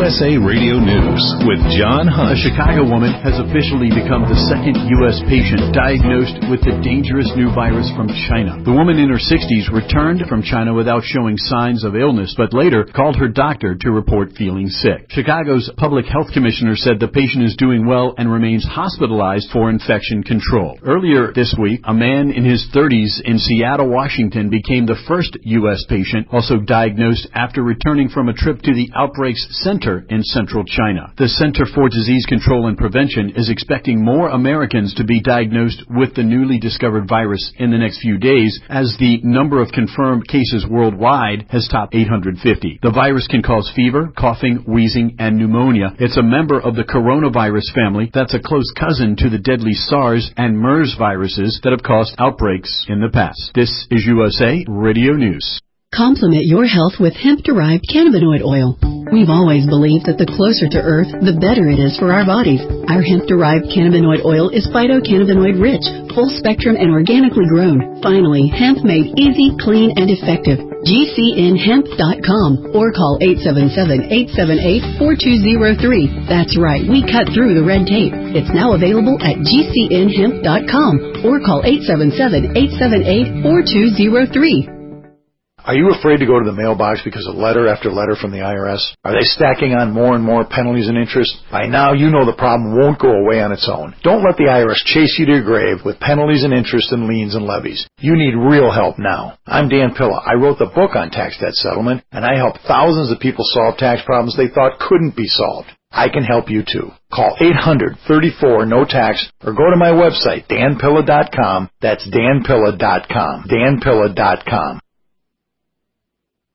USA Radio News with John Hunt. A Chicago woman has officially become the second U.S. patient diagnosed with the dangerous new virus from China. The woman in her 60s returned from China without showing signs of illness, but later called her doctor to report feeling sick. Chicago's public health commissioner said the patient is doing well and remains hospitalized for infection control. Earlier this week, a man in his 30s in Seattle, Washington, became the first U.S. patient also diagnosed after returning from a trip to the Outbreaks Center in central China. The Center for Disease Control and Prevention is expecting more Americans to be diagnosed with the newly discovered virus in the next few days, as the number of confirmed cases worldwide has topped 850. The virus can cause fever, coughing, wheezing, and pneumonia. It's a member of the coronavirus family that's a close cousin to the deadly SARS and MERS viruses that have caused outbreaks in the past. This is USA Radio News. Complement your health with hemp-derived cannabinoid oil. We've always believed that the closer to Earth, the better it is for our bodies. Our hemp-derived cannabinoid oil is phytocannabinoid-rich, full-spectrum, and organically grown. Finally, hemp made easy, clean, and effective. GCNhemp.com or call 877-878-4203. That's right, we cut through the red tape. It's now available at GCNhemp.com or call 877-878-4203. Are you afraid to go to the mailbox because of letter after letter from the IRS? Are they stacking on more and more penalties and interest? By now, you know the problem won't go away on its own. Don't let the IRS chase you to your grave with penalties and interest and liens and levies. You need real help now. I'm Dan Pilla. I wrote the book on tax debt settlement, and I help thousands of people solve tax problems they thought couldn't be solved. I can help you too. Call 800-34-NO-TAX or go to my website, danpilla.com. That's danpilla.com. danpilla.com.